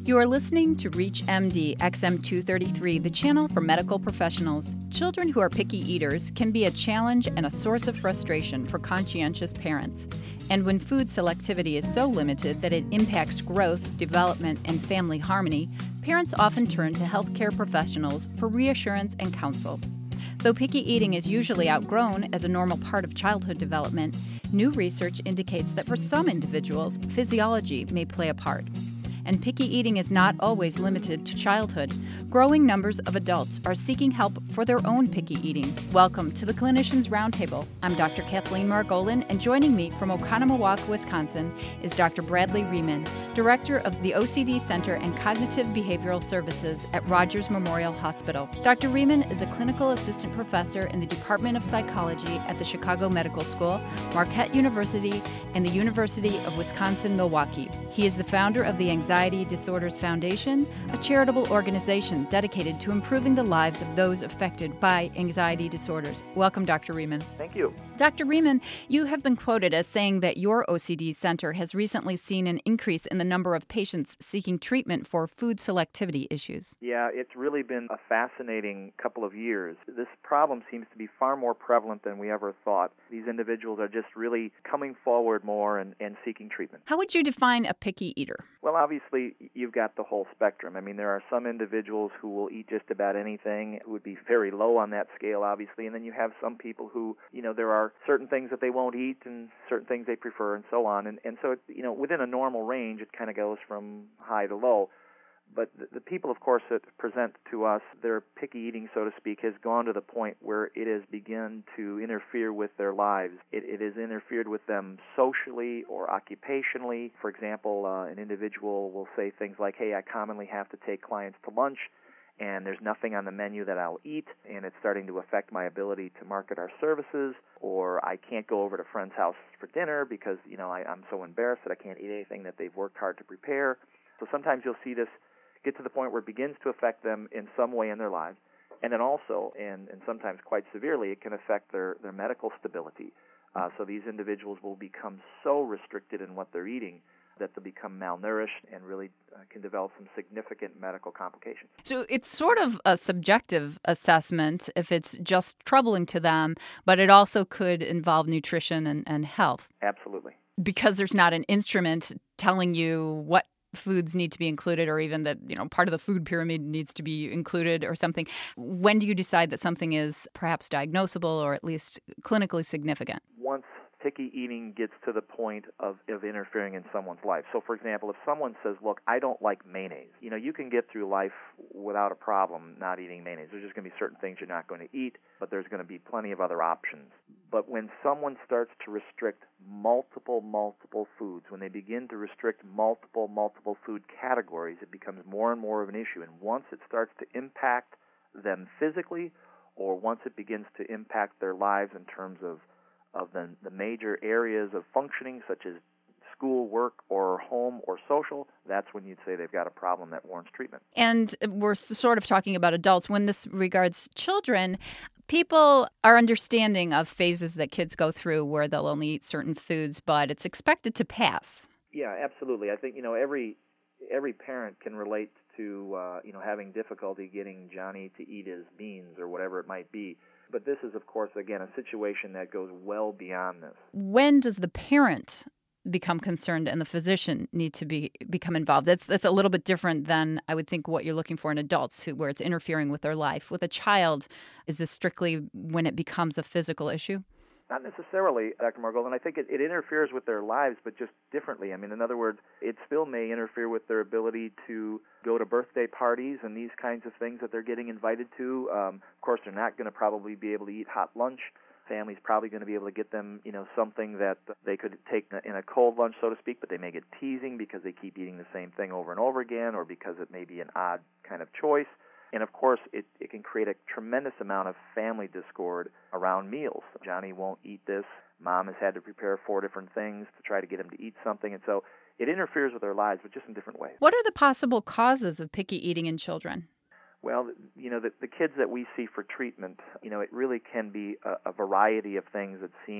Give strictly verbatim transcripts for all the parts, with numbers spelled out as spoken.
You are listening to ReachMD X M two thirty-three, the channel for medical professionals. Children who are picky eaters can be a challenge and a source of frustration for conscientious parents. And when food selectivity is so limited that it impacts growth, development, and family harmony, parents often turn to healthcare professionals for reassurance and counsel. Though picky eating is usually outgrown as a normal part of childhood development, new research indicates that for some individuals, physiology may play a part. And picky eating is not always limited to childhood. Growing numbers of adults are seeking help for their own picky eating. Welcome to the Clinicians Roundtable. I'm Doctor Kathleen Margolin, and joining me from Oconomowoc, Wisconsin, is Doctor Bradley Riemann, Director of the O C D Center and Cognitive Behavioral Services at Rogers Memorial Hospital. Doctor Riemann is a clinical assistant professor in the Department of Psychology at the Chicago Medical School, Marquette University, and the University of Wisconsin-Milwaukee. He is the founder of the Anxiety Disorders Foundation, a charitable organization dedicated to improving the lives of those affected by anxiety disorders. Welcome, Doctor Riemann. Thank you. Doctor Riemann, you have been quoted as saying that your O C D center has recently seen an increase in the number of patients seeking treatment for food selectivity issues. Yeah, it's really been a fascinating couple of years. This problem seems to be far more prevalent than we ever thought. These individuals are just really coming forward more and, and seeking treatment. How would you define a picky eater? Well, obviously, you've got the whole spectrum. I mean, there are some individuals who will eat just about anything, who would be very low on that scale, obviously, and then you have some people who, you know, there are certain things that they won't eat and certain things they prefer and so on. And, and so, it, you know, within a normal range, it kind of goes from high to low. But the, the people, of course, that present to us, their picky eating, so to speak, has gone to the point where it has begun to interfere with their lives. It, it has interfered with them socially or occupationally. For example, uh, an individual will say things like, hey, I commonly have to take clients to lunch, and there's nothing on the menu that I'll eat, and it's starting to affect my ability to market our services, or I can't go over to a friend's house for dinner because, you know, I, I'm so embarrassed that I can't eat anything that they've worked hard to prepare. So sometimes you'll see this get to the point where it begins to affect them in some way in their lives. And then also, and, and sometimes quite severely, it can affect their, their medical stability. Uh, so these individuals will become so restricted in what they're eating that they'll become malnourished and really uh, can develop some significant medical complications. So it's sort of a subjective assessment if it's just troubling to them, but it also could involve nutrition and, and health. Absolutely. Because there's not an instrument telling you what foods need to be included, or even that, you know, part of the food pyramid needs to be included or something. When do you decide that something is perhaps diagnosable or at least clinically significant? Once picky eating gets to the point of, of interfering in someone's life. So, for example, if someone says, look, I don't like mayonnaise, you know, you can get through life without a problem not eating mayonnaise. There's just going to be certain things you're not going to eat, but there's going to be plenty of other options. But when someone starts to restrict multiple, multiple foods, when they begin to restrict multiple, multiple food categories, it becomes more and more of an issue. And once it starts to impact them physically, or once it begins to impact their lives in terms of of the, the major areas of functioning, such as school, work, or home, or social, that's when you'd say they've got a problem that warrants treatment. And we're sort of talking about adults. When this regards children, people are understanding of phases that kids go through where they'll only eat certain foods, but it's expected to pass. Yeah, absolutely. I think, you know, every every parent can relate to, uh, you know, having difficulty getting Johnny to eat his beans or whatever it might be. But this is, of course, again, a situation that goes well beyond this. When does the parent become concerned and the physician need to be become involved? That's that's a little bit different than I would think what you're looking for in adults, who, where it's interfering with their life. With a child, is this strictly when it becomes a physical issue? Not necessarily, Doctor Margolin, and I think it, it interferes with their lives, but just differently. I mean, in other words, it still may interfere with their ability to go to birthday parties and these kinds of things that they're getting invited to. Um, of course, they're not going to probably be able to eat hot lunch. Family's probably going to be able to get them, you know, something that they could take in a cold lunch, so to speak, but they may get teasing because they keep eating the same thing over and over again, or because it may be an odd kind of choice. And, of course, it, it can create a tremendous amount of family discord around meals. Johnny won't eat this. Mom has had to prepare four different things to try to get him to eat something. And so it interferes with their lives, but just in different ways. What are the possible causes of picky eating in children? Well, you know, the, the kids that we see for treatment, you know, it really can be a, a variety of things that seem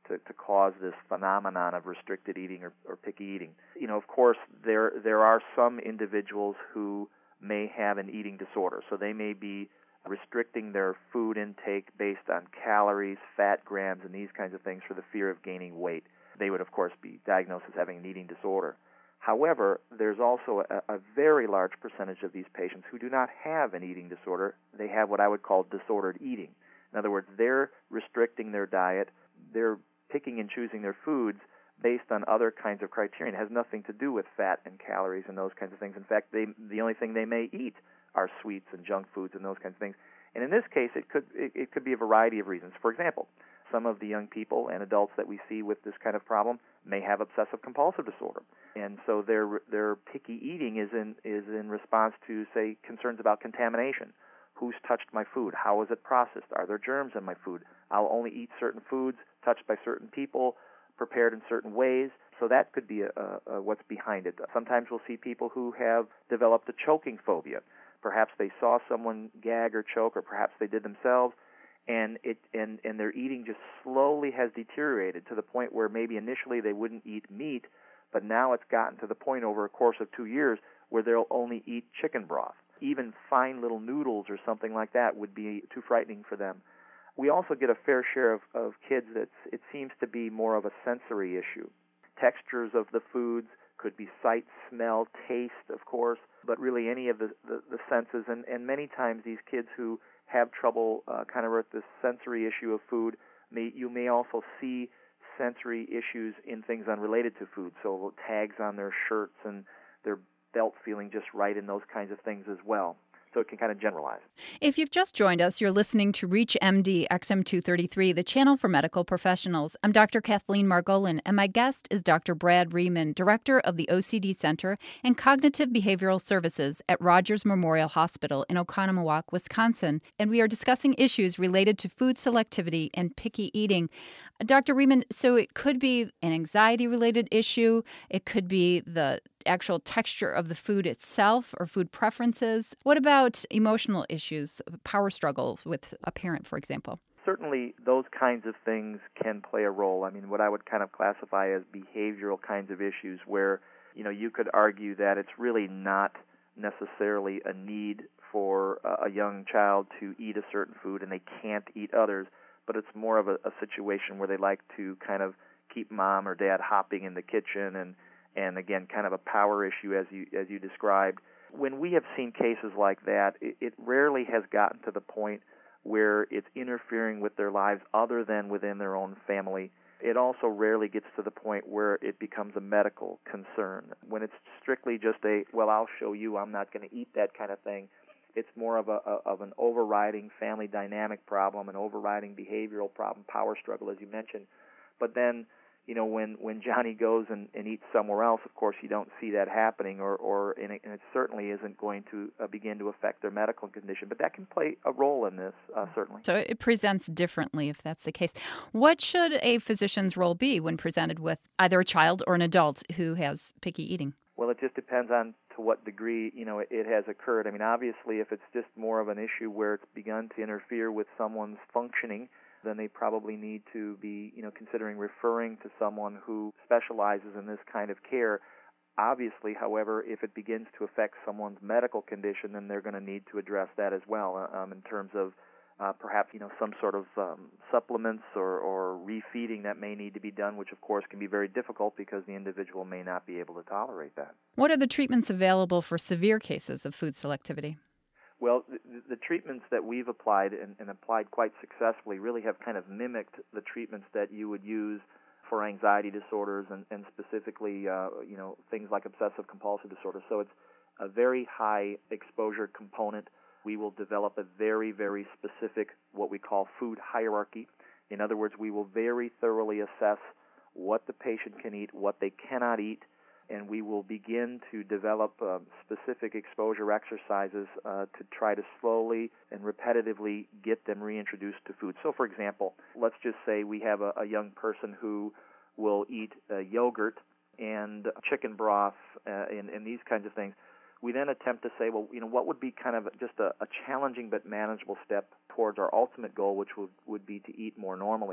to, to cause this phenomenon of restricted eating or, or picky eating. You know, of course, there there are some individuals who may have an eating disorder, so they may be restricting their food intake based on calories, fat grams, and these kinds of things for the fear of gaining weight. They would, of course, be diagnosed as having an eating disorder. However, there's also a, a very large percentage of these patients who do not have an eating disorder. They have what I would call disordered eating. In other words, they're restricting their diet, they're picking and choosing their foods based on other kinds of criteria. It has nothing to do with fat and calories and those kinds of things. In fact, they, the only thing they may eat are sweets and junk foods and those kinds of things. And in this case, it could it, it could be a variety of reasons. For example, some of the young people and adults that we see with this kind of problem may have obsessive compulsive disorder, and so their their picky eating is in is in response to, say, concerns about contamination. Who's touched my food? How is it processed? Are there germs in my food? I'll only eat certain foods touched by certain people, prepared in certain ways. So that could be a, a, a what's behind it. Sometimes we'll see people who have developed a choking phobia. Perhaps they saw someone gag or choke, or perhaps they did themselves, and it and, and their eating just slowly has deteriorated to the point where maybe initially they wouldn't eat meat, but now it's gotten to the point over a course of two years where they'll only eat chicken broth. Even fine little noodles or something like that would be too frightening for them. We also get a fair share of, of kids that it seems to be more of a sensory issue. Textures of the foods could be sight, smell, taste, of course, but really any of the, the, the senses. And, and many times these kids who have trouble uh, kind of with this sensory issue of food, may, you may also see sensory issues in things unrelated to food. So tags on their shirts and their belt feeling just right and those kinds of things as well. So it can kind of generalize. If you've just joined us, you're listening to Reach M D X M two thirty-three, the channel for medical professionals. I'm Doctor Kathleen Margolin, and my guest is Doctor Brad Riemann, Director of the O C D Center and Cognitive Behavioral Services at Rogers Memorial Hospital in Oconomowoc, Wisconsin. And we are discussing issues related to food selectivity and picky eating. Doctor Riemann, so it could be an anxiety-related issue. It could be the actual texture of the food itself or food preferences. What about emotional issues, power struggles with a parent, for example? Certainly those kinds of things can play a role. I mean, what I would kind of classify as behavioral kinds of issues where, you know, you could argue that it's really not necessarily a need for a young child to eat a certain food and they can't eat others, but it's more of a, a situation where they like to kind of keep mom or dad hopping in the kitchen and and again, kind of a power issue as you as you described. When we have seen cases like that, it, it rarely has gotten to the point where it's interfering with their lives other than within their own family. It also rarely gets to the point where it becomes a medical concern. When it's strictly just a, well, I'll show you, I'm not going to eat that kind of thing, it's more of a of an overriding family dynamic problem, an overriding behavioral problem, power struggle, as you mentioned. But then, you know, when, when Johnny goes and, and eats somewhere else, of course, you don't see that happening, or, or and, it, and it certainly isn't going to uh, begin to affect their medical condition. But that can play a role in this, uh, certainly. So it presents differently if that's the case. What should a physician's role be when presented with either a child or an adult who has picky eating? Well, it just depends on to what degree, you know, it, it has occurred. I mean, obviously, if it's just more of an issue where it's begun to interfere with someone's functioning, then they probably need to be, you know, considering referring to someone who specializes in this kind of care. Obviously, however, if it begins to affect someone's medical condition, then they're going to need to address that as well um, in terms of uh, perhaps, you know, some sort of um, supplements or, or refeeding that may need to be done, which, of course, can be very difficult because the individual may not be able to tolerate that. What are the treatments available for severe cases of food selectivity? Well, the, the treatments that we've applied and, and applied quite successfully really have kind of mimicked the treatments that you would use for anxiety disorders and, and specifically, uh, you know, things like obsessive compulsive disorder. So it's a very high exposure component. We will develop a very, very specific, what we call food hierarchy. In other words, we will very thoroughly assess what the patient can eat, what they cannot eat, and we will begin to develop uh, specific exposure exercises uh, to try to slowly and repetitively get them reintroduced to food. So, for example, let's just say we have a, a young person who will eat uh, yogurt and chicken broth uh, and, and these kinds of things. We then attempt to say, well, you know, what would be kind of just a, a challenging but manageable step towards our ultimate goal, which would, would be to eat more normally.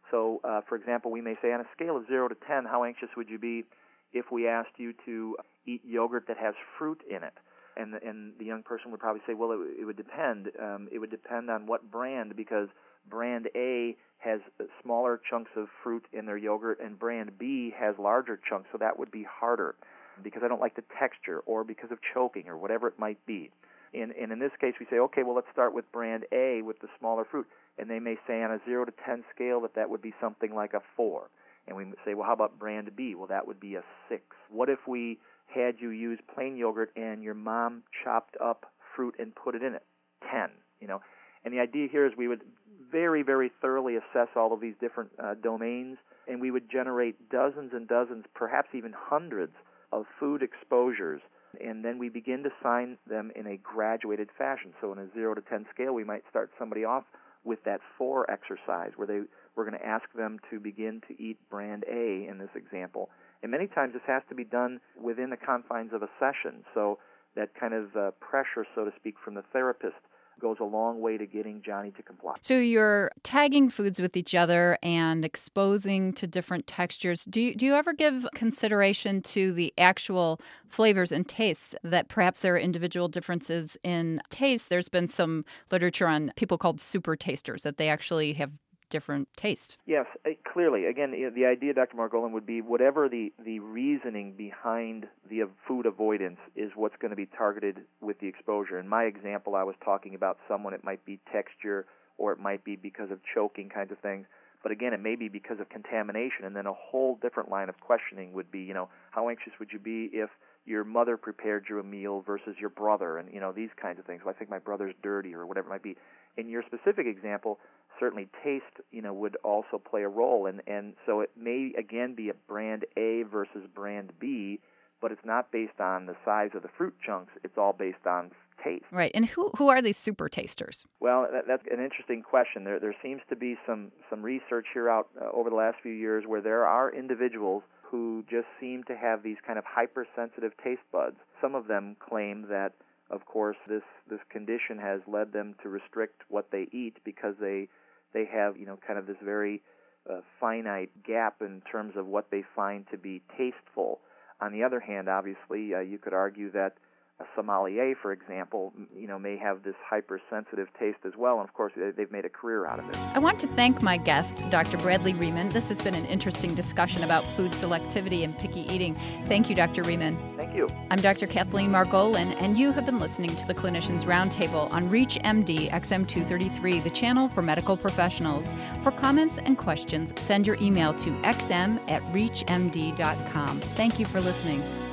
So, uh, for example, we may say on a scale of zero to ten, how anxious would you be if we asked you to eat yogurt that has fruit in it? And the, and the young person would probably say, well, it, it would depend. Um, it would depend on what brand, because brand A has smaller chunks of fruit in their yogurt, and brand B has larger chunks, so that would be harder because I don't like the texture, or because of choking, or whatever it might be. And, and in this case, we say, okay, well, let's start with brand A with the smaller fruit. And they may say on a zero to ten scale that that would be something like a four. And we say, well, how about brand B? Well, that would be a six. What if we had you use plain yogurt and your mom chopped up fruit and put it in it? ten, you know. And the idea here is we would very, very thoroughly assess all of these different uh, domains, and we would generate dozens and dozens, perhaps even hundreds of food exposures, and then we begin to sign them in a graduated fashion. So in a zero to ten scale, we might start somebody off with that four exercise, where they we're going to ask them to begin to eat brand A in this example. And many times this has to be done within the confines of a session, so that kind of uh, pressure, so to speak, from the therapist goes a long way to getting Johnny to comply. So you're tagging foods with each other and exposing to different textures. Do you, do you ever give consideration to the actual flavors and tastes, that perhaps there are individual differences in taste? There's been some literature on people called super tasters, that they actually have different taste. Yes, uh, clearly. Again, the idea, Doctor Margolin, would be whatever the, the reasoning behind the food avoidance is what's going to be targeted with the exposure. In my example, I was talking about someone, it might be texture, or it might be because of choking kinds of things. But again, it may be because of contamination, and then a whole different line of questioning would be, you know, how anxious would you be if your mother prepared you a meal versus your brother, and, you know, these kinds of things. Well, I think my brother's dirty, or whatever it might be. In your specific example, certainly taste, you know, would also play a role, and, and so it may, again, be a brand A versus brand B, but it's not based on the size of the fruit chunks. It's all based on taste. Right, and who who are these super tasters? Well, that, that's an interesting question. There there seems to be some, some research here out uh, over the last few years where there are individuals who just seem to have these kind of hypersensitive taste buds. Some of them claim that, of course, this, this condition has led them to restrict what they eat because they they have, you know, kind of this very uh, finite gap in terms of what they find to be tasteful. On the other hand, obviously, uh, you could argue that a sommelier, for example, you know, may have this hypersensitive taste as well, and of course, they've made a career out of it. I want to thank my guest, Doctor Bradley Riemann. This has been an interesting discussion about food selectivity and picky eating. Thank you, Doctor Riemann. Thank you. I'm Doctor Kathleen Margolin, and you have been listening to the Clinicians Roundtable on ReachMD X M two thirty-three, the channel for medical professionals. For comments and questions, send your email to x m at reach m d dot com. Thank you for listening.